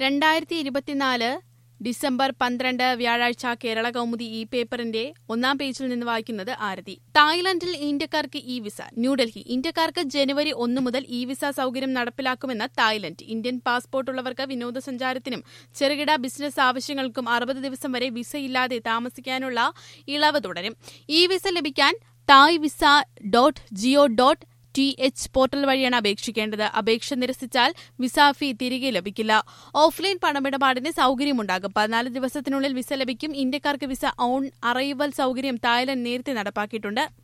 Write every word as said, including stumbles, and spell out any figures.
രണ്ടായിരത്തി ഇരുപത്തിനാല് ഡിസംബർ പന്ത്രണ്ട് വ്യാഴാഴ്ച കേരള കൗമുദി ഈ പേപ്പറിന്റെ ഒന്നാം പേജിൽ നിന്ന് വായിക്കുന്നത് ആരതി. തായ്ലൻഡിൽ ഇന്ത്യക്കാർക്ക് ഇ വിസ. ന്യൂഡൽഹി. ഇന്ത്യക്കാർക്ക് ജനുവരി ഒന്ന് മുതൽ ഇ വിസ സൌകര്യം നടപ്പിലാക്കുമെന്ന് തായ്ലൻഡ്. ഇന്ത്യൻ പാസ്പോർട്ടുള്ളവർക്ക് വിനോദസഞ്ചാരത്തിനും ചെറുകിട ബിസിനസ് ആവശ്യങ്ങൾക്കും അറുപത് ദിവസം വരെ വിസയില്ലാതെ താമസിക്കാനുള്ള ഇളവ് തുടരും. ഇ വിസ ലഭിക്കാൻ Thai visa dot GO dot T H portal വഴിയാണ് അപേക്ഷിക്കേണ്ടത്. അപേക്ഷ നിരസിച്ചാൽ വിസ ഫീ തിരികെ ലഭിക്കില്ല. ഓഫ്ലൈൻ പണമിടപാടിന് സൌകര്യമുണ്ടാകും. പതിനാല് ദിവസത്തിനുള്ളിൽ വിസ ലഭിക്കും. ഇന്ത്യക്കാർക്ക് വിസ ഓൺ അറൈവൽ സൌകര്യം തായ്ലൻഡ് നേരത്തെ നടപ്പാക്കിയിട്ടുണ്ട്.